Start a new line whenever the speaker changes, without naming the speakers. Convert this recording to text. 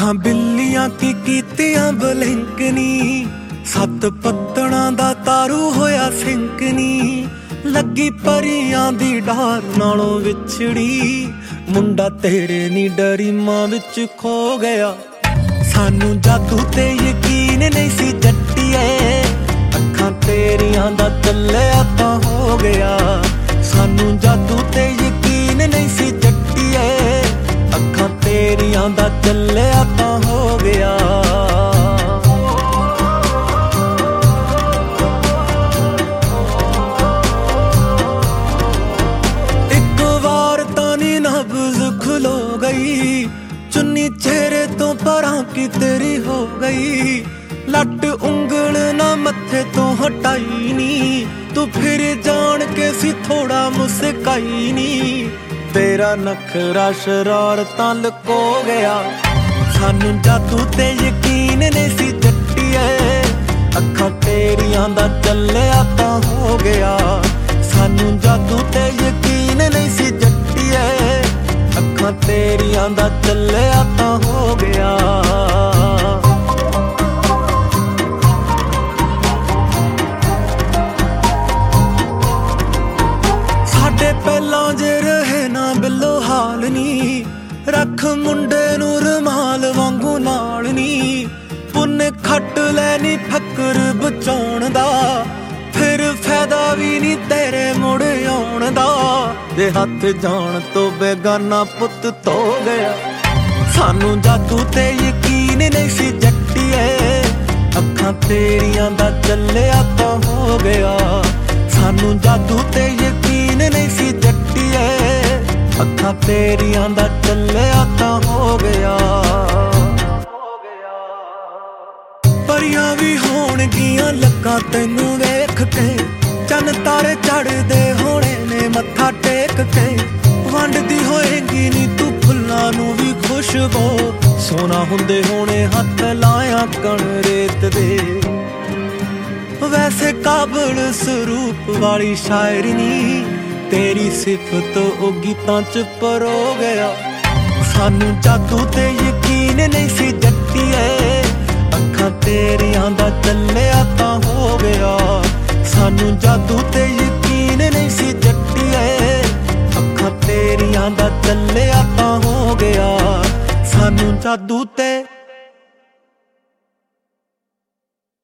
ਅੱਖਾਂ ਬਿੱਲੀਆਂ ਕੀ ਕੀਤੀਆਂ ਬਲਿੰਕਨੀ, ਸੱਤ ਪੱਤਣਾ ਦਾ ਤਾਰੂ ਹੋਇਆ ਸਿੰਕਨੀ। ਲੱਗੀ ਪਰੀਆਂ ਦੀ ਡਾਰ ਨਾਲੋਂ ਵਿਛੜੀ, ਮੁੰਡਾ ਤੇਰੇ ਨੀ ਡਰੀ ਮਾਂ ਵਿੱਚ ਖੋ ਗਿਆ। ਸਾਨੂੰ ਜਾਦੂ ਤੇ ਯਕੀਨ ਨਹੀਂ ਸੀ ਜੱਟੀਏ, ਅੱਖਾਂ ਤੇਰੀਆਂ ਦਾ ਚੱਲਿਆ ਤਾਂ ਹੋ ਗਿਆ। ਸਾਨੂੰ ਜਾਦੂ ਤੇ ਯਕੀਨ ਨਹੀਂ ਸੀ ਜੱਟੀਏ, ਅੱਖਾਂ ਤੇਰੀਆਂ ਦਾ ਚੱਲਿਆ ਤਾਂ ਹੋ ਗਿਆ। ਇੱਕ ਵਾਰ ਤਾਂ ਨੀ ਨਬਜ਼ ਖੁਲੋ ਗਈ, ਚੁੰਨੀ ਚਿਹਰੇ ਤੋਂ ਪਰਾਂ ਕੀ ਤੇਰੀ ਹੋ ਗਈ। ਲੱਟ ਉਂਗਲ ਨਾ ਮੱਥੇ ਤੋਂ ਹਟਾਈ ਨੀ, ਤੂੰ ਫਿਰ ਜਾਣ ਕੇ ਸੀ ਥੋੜਾ ਮੁਸਕਾਈ ਨੀ। ਤੇਰਾ ਨਖਰਾ ਸ਼ਰਾਰਤਾਂ ਲੁਕੋ ਗਿਆ। ਸਾਨੂੰ ਜਾਦੂ ਤੇ ਯਕੀਨ ਨਹੀਂ ਸੀ ਜੱਟੀਏ, ਅੱਖਾਂ ਤੇਰੀਆਂ ਦਾ ਚੱਲਿਆ ਤਾਂ ਹੋ ਗਿਆ। ਸਾਨੂੰ ਜਾਦੂ ਤੇ ਯਕੀਨ ਨਹੀਂ ਸੀ ਜੱਟੀਏ, ਅੱਖਾਂ ਤੇਰੀਆਂ ਦਾ ਚੱਲਿਆ ਤਾਂ ਹੋ ਗਿਆ। ਸਾਡੇ ਪਹਿਲਾਂ ਜੇ ਰਹੇ ਨਾ ਬਿੱਲੋ ਹਾਲ ਨੀ, ਰੱਖ ਮੁੰਡੇ ਨੂੰ ਰੁਮਾਲ ਵਾਂਗੂ ਨਾਲ ਨੀ। ਪੁੰਨ ਖੱਟ ਲੈ ਨੀ ਫੱਕਰ ਬਚਾਉਣ ਦਾ, ਫਿਰ ਫਾਇਦਾ ਵੀ ਨੀ ਤੇਰੇ ਮੁੜ ਆਉਣ ਦਾ। ਜੇ ਹੱਥ ਜਾਣ ਤੋਂ ਬੇਗਾਨਾ ਪੁੱਤ ਧੋ ਗਿਆ। ਸਾਨੂੰ ਜਾਦੂ ਤੇ ਯਕੀਨ ਨਹੀਂ ਸੀ ਜੱਟੀਏ, ਅੱਖਾਂ ਤੇਰੀਆਂ ਦਾ ਚੱਲਿਆ ਤਾਂ ਹੋ ਗਿਆ। ਸਾਨੂੰ ਜਾਦੂ ਤੇ ਯਕੀਨ ਨਹੀਂ ਸੀ ਜੱਟੀਏ, ਅੱਖਾਂ ਤੇਰੀਆਂ ਦਾ ਚੱਲਿਆ ਤਾਂ ਹੋ ਗਿਆ। ਪਰੀਆਂ ਵੀ ਹੋਣਗੀਆਂ ਲੱਗਾ ਤੈਨੂੰ ਵੇਖ ਕੇ, ਚੰਨ ਤਾਰੇ ਚੜ੍ਹਦੇ ਹੋਣੇ ਨੇ ਮੱਥਾ ਟੇਕ ਕੇ। ਵੰਡਦੀ ਹੋਏਗੀ ਨੀ ਤੂੰ ਫੁੱਲਾਂ ਨੂੰ ਵੀ ਖੁਸ਼ਬੂ, ਸੋਨਾ ਹੁੰਦੇ ਹੋਣੇ ਹੱਥ ਲਾਇਆ ਕਣ ਰੇਤ ਦੇ। ਵੈਸੇ ਕਾਬਲ ਸਰੂਪ ਵਾਲੀ ਸ਼ਾਇਰਨੀ, ਤੇਰੀ ਸਿਫਤ ਉਹ ਗੀਤਾਂ ਚ ਪਰੋ ਗਿਆ। ਸਾਨੂੰ ਜਾਦੂ ਤੇ ਯਕੀਨ ਨਹੀਂ ਸੀ ਜੱਟੀਏ, ਅੱਖਾਂ ਤੇਰੀਆਂ ਦਾ ਚੱਲਿਆ ਤਾਂ ਹੋ ਗਿਆ। ਸਾਨੂੰ ਜਾਦੂ ਤੇ ਯਕੀਨ ਨਹੀਂ ਸੀ ਜੱਟੀਏ, ਅੱਖਾਂ ਤੇਰੀਆਂ ਦਾ ਚੱਲਿਆ ਤਾਂ ਹੋ ਗਿਆ। ਸਾਨੂੰ ਜਾਦੂ ਤੇ